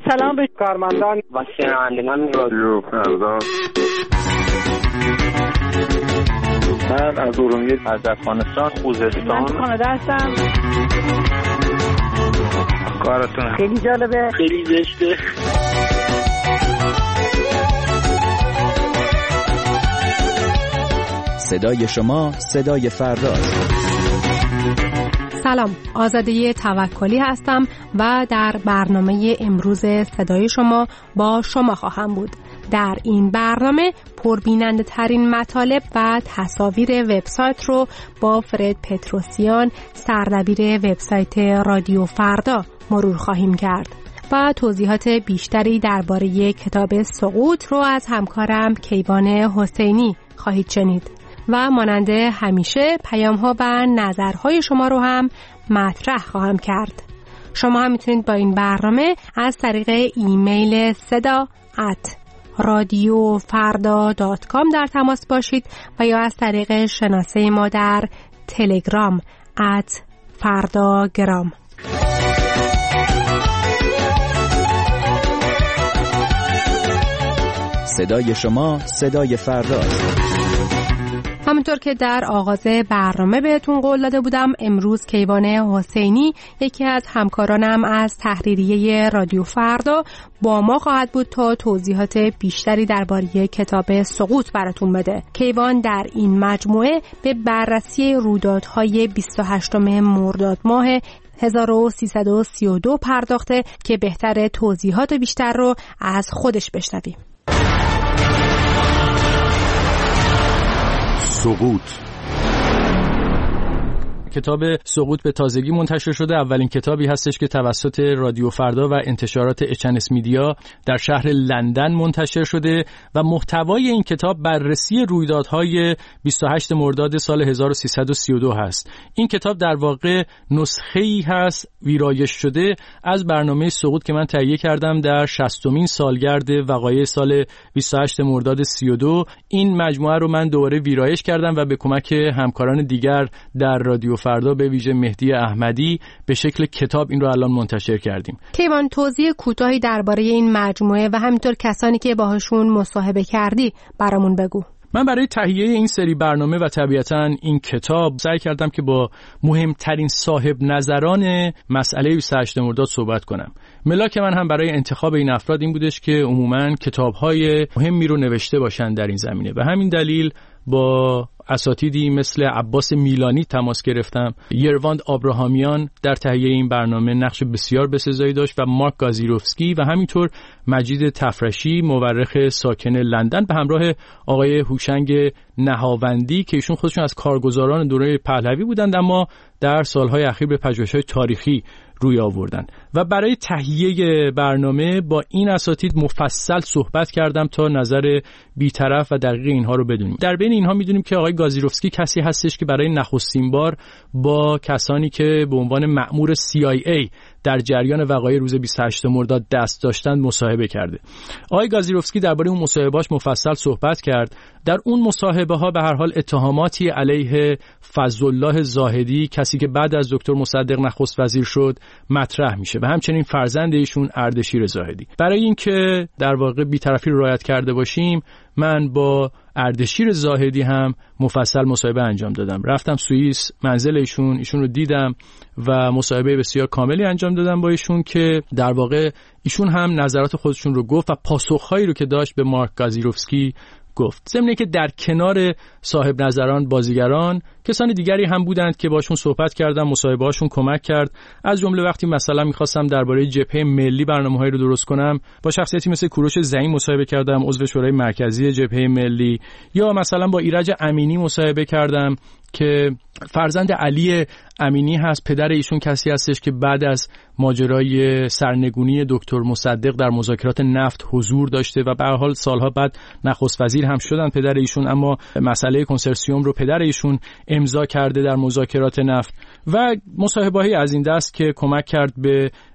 سلام به کارمندان و شنوندگان رادیو فردا. من از ارومیه، از افغانستان، خوزستان. من کانادا هستم. کارتون خیلی جالبه، خیلی زشته. صدای شما صدای فرداست. سلام، آزاده توکلی هستم و در برنامه امروز صدای شما با شما خواهم بود. در این برنامه پربیننده ترین مطالب و تصاویر وبسایت رو با فرد پتروسیان، سردبیر وبسایت رادیو فردا مرور خواهیم کرد و توضیحات بیشتری درباره کتاب سقوط رو از همکارم کیوان حسینی خواهید شنید. و مانند همیشه پیام‌ها و نظرهای شما رو هم مطرح خواهم کرد. شما هم میتونید با این برنامه از طریق ایمیل seda@radiofarda.com در تماس باشید و یا از طریق شناسه ما در تلگرام @fardagram. صدای شما صدای فرداست. همونطور که در آغاز برنامه بهتون قول داده بودم، امروز کیوان حسینی یکی از همکارانم از تحریریه رادیو فردا با ما خواهد بود تا توضیحات بیشتری درباره کتاب سقوط براتون بده. کیوان در این مجموعه به بررسی رویدادهای 28 مرداد ماه 1332 پرداخته که بهتره توضیحات بیشتر رو از خودش بشنویم. سقوط. کتاب سقوط به تازگی منتشر شده. اولین کتابی هستش که توسط رادیو فردا و انتشارات اچنس میدیا در شهر لندن منتشر شده و محتوای این کتاب بررسی رویدادهای 28 مرداد سال 1332 هست. این کتاب در واقع نسخه‌ای هست ویرایش شده از برنامه سقوط که من تهیه کردم در 60مین سالگرد وقایع سال 28 مرداد 32. این مجموعه رو من دوباره ویرایش کردم و به کمک همکاران دیگر در رادیو فردا به ویژه مهدی احمدی به شکل کتاب این رو الان منتشر کردیم. کیوان، توضیح کوتاهی درباره این مجموعه و همینطور کسانی که باهاشون مصاحبه کردی برامون بگو. من برای تهیه این سری برنامه و طبیعتاً این کتاب سعی کردم که با مهمترین صاحب نظران مسئله 28 مرداد صحبت کنم. ملاک من هم برای انتخاب این افراد این بودش که عموماً کتاب‌های مهمی رو نوشته باشن در این زمینه. به همین دلیل با اساتیدی مثل عباس میلانی تماس گرفتم. یرواند آبراهامیان در تهیه این برنامه نقش بسیار بسزایی داشت و مارک گازیروفسکی و همینطور مجید تفرشی، مورخ ساکن لندن، به همراه آقای هوشنگ نهاوندی که ایشون خودشون از کارگزاران دوره پهلوی بودند اما در سالهای اخیر به پژوهش‌های تاریخی روی آوردن. و برای تهیه برنامه با این اساتید مفصل صحبت کردم تا نظر بی‌طرف و دقیق اینها رو بدونیم. در بین اینها میدونیم که آقای گازیروفسکی کسی هستش که برای نخستین بار با کسانی که به عنوان مأمور CIA در جریان وقایع روز 28 مرداد دست داشتند مصاحبه کرده. آقای گازیروفسکی درباره اون مصاحبه‌اش مفصل صحبت کرد. در اون مصاحبه‌ها به هر حال اتهاماتی علیه فضلالله زاهدی، کسی که بعد از دکتر مصدق نخست وزیر شد، مطرح میشه و همچنین فرزند ایشون اردشیر زاهدی. برای اینکه در واقع بی‌طرفی رو رعایت کرده باشیم، من با اردشیر زاهدی هم مفصل مصاحبه انجام دادم. رفتم سوئیس، منزل ایشون رو دیدم و مصاحبه بسیار کاملی انجام دادم با ایشون که در واقع ایشون هم نظرات خودشون رو گفت و پاسخهایی رو که داشت به مارک گازیروفسکی گفت. ضمن که در کنار صاحب نظران، بازیگران، کسان دیگری هم بودند که باشون صحبت کردم، مصاحبه هاشون کمک کرد. از جمله وقتی مثلا می‌خواستم درباره جبهه ملی برنامه‌هایی رو درست کنم، با شخصیتی مثل کوروش زعیم مصاحبه کردم، عضو شورای مرکزی جبهه ملی، یا مثلا با ایرج امینی مصاحبه کردم که فرزند علی امینی هست. پدر ایشون کسی هستش که بعد از ماجرای سرنگونی دکتر مصدق در مذاکرات نفت حضور داشته و به هر حال سالها بعد نخست وزیر هم شدن پدر ایشون، اما مسئله کنسرسیوم رو پدر ایشون امضا کرده در مذاکرات نفت. و مصاحبه‌ای از این دست که کمک کرد به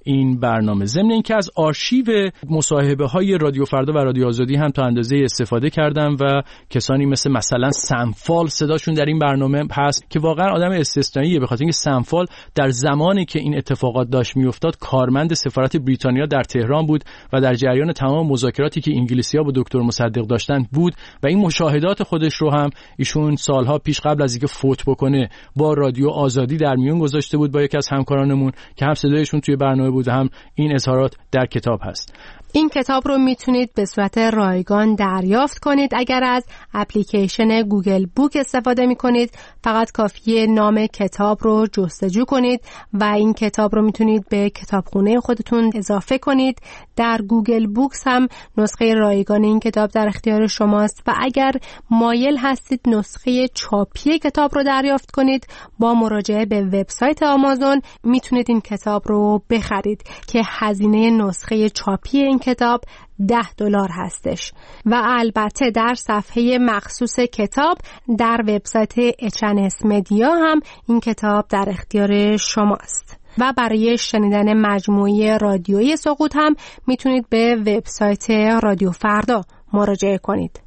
این برنامه. ضمن اینکه از آرشیو مصاحبه‌های رادیو فردا و رادیو آزادی هم تا اندازه استفاده کردم و کسانی مثلا سمفال صداشون در این برنامه هست که واقعا آدم استثنائیه، به خاطر اینکه سمفال در زمانی که این اتفاقات داشت میافتاد کارمند سفارت بریتانیا در تهران بود و در جریان تمام مذاکراتی که انگلیسی‌ها با دکتر مصدق داشتن بود و این مشاهدات خودش رو هم ایشون سالها پیش قبل از اینکه فوت بکنه با رادیو آزادی در میون گذاشته بود با یکی از همکارانمون که هم صدایشون توی برنامه بود و هم این اظهارات در کتاب هست. این کتاب رو میتونید به صورت رایگان دریافت کنید اگر از اپلیکیشن گوگل بوک استفاده میکنید. فقط کافیه نام کتاب رو جستجو کنید و این کتاب رو میتونید به کتابخونه خودتون اضافه کنید. در گوگل بوکس هم نسخه رایگان این کتاب در اختیار شماست و اگر مایل هستید نسخه چاپی کتاب رو دریافت کنید با مراجعه به وبسایت آمازون میتونید این کتاب رو بخرید که هزینه نسخه چاپی این کتاب $10 هستش و البته در صفحه مخصوص کتاب در وبسایت HNS مدیا هم این کتاب در اختیار شماست. و برای شنیدن مجموعه رادیویی سقوط هم میتونید به وبسایت رادیو فردا مراجعه کنید.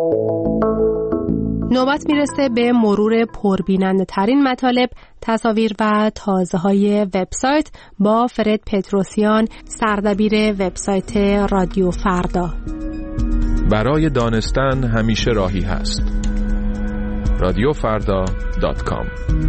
نوبت میرسه به مرور پربیننده ترین مطالب، تصاویر و تازه های وبسایت با فرد پتروسیان، سردبیر وبسایت رادیو فردا. برای دانستن همیشه راهی هست. radiofarda.com.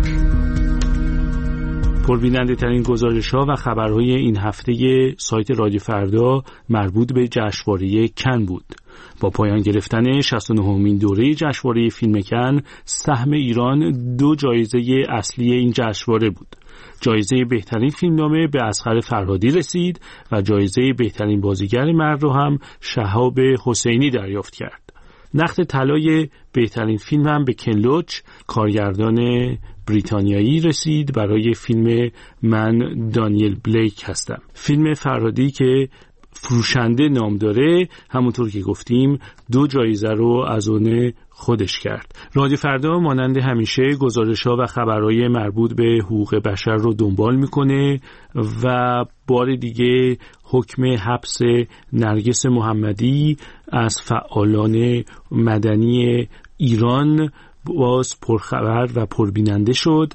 پربیننده ترین گزارش ها و خبرهای این هفته سایت رادیو فردا مربوط به جشنواره کن بود. با پایان گرفتن 69مین دوره جشنواره فیلم کن، سهم ایران 2 جایزه اصلی این جشنواره بود. جایزه بهترین فیلمنامه به اصغر فرهادی رسید و جایزه بهترین بازیگر مرد رو هم شهاب حسینی دریافت کرد. نخل طلای بهترین فیلم هم به کن لوچ، کارگردان بریتانیایی رسید برای فیلم من دانیل بلیک هستم. فیلم فرهادی که فروشنده نام داره همونطور که گفتیم 2 جایزه رو از اون خودش کرد. رادیو فردا مانند همیشه گزارش‌ها و خبرهای مربوط به حقوق بشر رو دنبال میکنه و بار دیگه حکم حبس نرگس محمدی از فعالان مدنی ایران باز پرخبر و پربیننده شد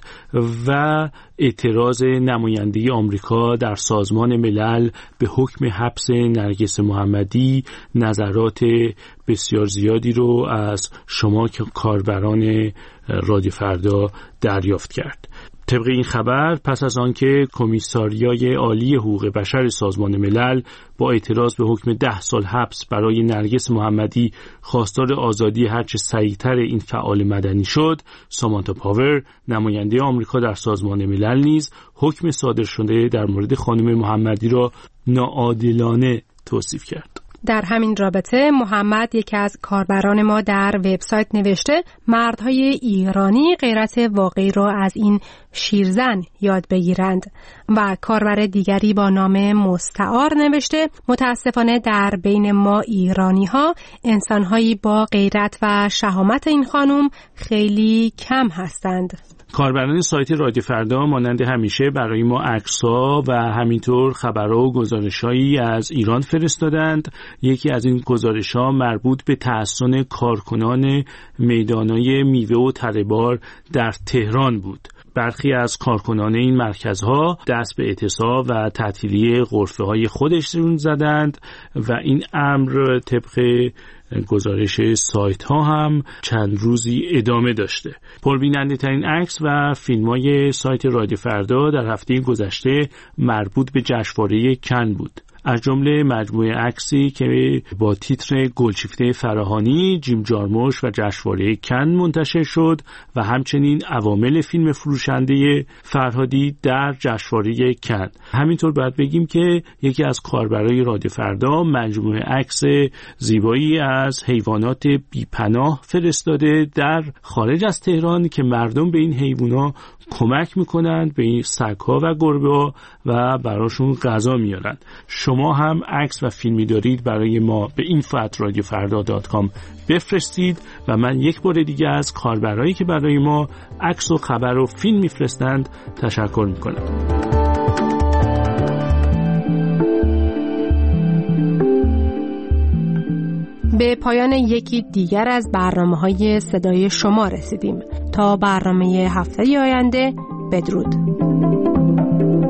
و اعتراض نماینده آمریکا در سازمان ملل به حکم حبس نرگس محمدی نظرات بسیار زیادی رو از شما که کاربران رادیو فردا دریافت کرد. طبق این خبر پس از آنکه کمیساریای عالی حقوق بشر سازمان ملل با اعتراض به حکم 10 سال حبس برای نرگس محمدی خواستار آزادی هرچه سریعتر این فعال مدنی شد، سامانتا پاور نماینده آمریکا در سازمان ملل نیز حکم صادر شده در مورد خانم محمدی را ناعادلانه توصیف کرد. در همین رابطه محمد یکی از کاربران ما در وبسایت نوشته مردهای ایرانی غیرت واقعی را از این شیرزن یاد بگیرند و کاربر دیگری با نام مستعار نوشته متاسفانه در بین ما ایرانی ها انسانهایی با غیرت و شهامت این خانم خیلی کم هستند. کاربران سایت رادیو فردا مانند همیشه برای ما عکس‌ها و همینطور خبرها و گزارش‌هایی از ایران فرستادند. یکی از این گزارش‌ها مربوط به تحسن کارکنان میدان‌های میوه و تره‌بار در تهران بود. برخی از کارکنان این مرکزها دست به اعتصاب و تعطیلی غرفه‌های خودشون زدند و این امر طبق گزارش سایت ها هم چند روزی ادامه داشته. پربیننده ترین عکس و فیلم های سایت رادیو فردا در هفته گذشته مربوط به جشنواره کن بود. از جمله مجموعه عکسی که با تیتر گلشیفته فراهانی، جیم جارموش و جشنواره کن منتشر شد و همچنین عوامل فیلم فروشنده فرهادی در جشنواره کن. همینطور باید بگیم که یکی از کاربرای رادیو فردا مجموعه عکس زیبایی از حیوانات بیپناه فرستاده در خارج از تهران که مردم به این حیوانات کمک میکنند، به این سگ‌ها و گربه‌ها و براشون غذا میارن. شما هم عکس و فیلمی دارید برای ما به info@radiofarda.com بفرستید و من یک بار دیگه از کاربرایی که برای ما عکس و خبر و فیلم میفرستند تشکر میکنم. به پایان یکی دیگر از برنامه‌های صدای شما رسیدیم. تا برنامه هفته آینده، بدرود.